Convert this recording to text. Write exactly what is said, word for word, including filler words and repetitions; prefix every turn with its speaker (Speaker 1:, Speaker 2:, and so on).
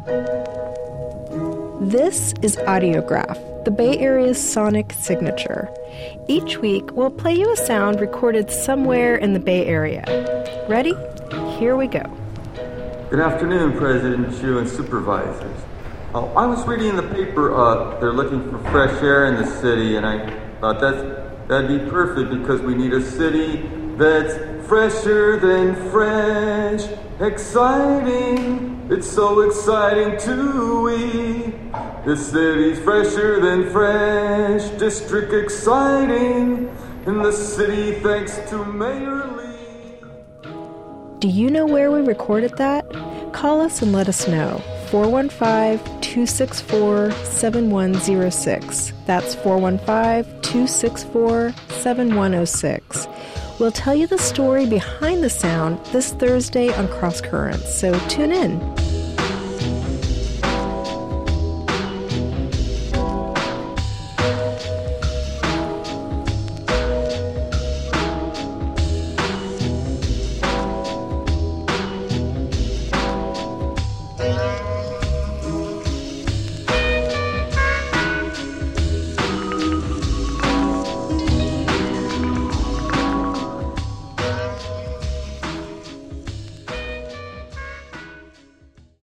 Speaker 1: This is Audiograph, the Bay Area's sonic signature. Each week, we'll play you a sound recorded somewhere in the Bay Area. Ready? Here we go.
Speaker 2: Good afternoon, President Chu and supervisors. Uh, I was reading in the paper uh, they're looking for fresh air in the city, and I thought that's, that'd be perfect because we need a city that's fresher than fresh, exciting. It's so exciting to we. The city's fresher than fresh, district exciting, in the city thanks to Mayor Lee.
Speaker 1: Do you know where we recorded that? Call us and let us know. four one five, two six four, seven one zero six. That's four one five, two six four, seven one zero six. We'll tell you the story behind the sound this Thursday on Cross Currents, so tune in.
Speaker 3: Thank you.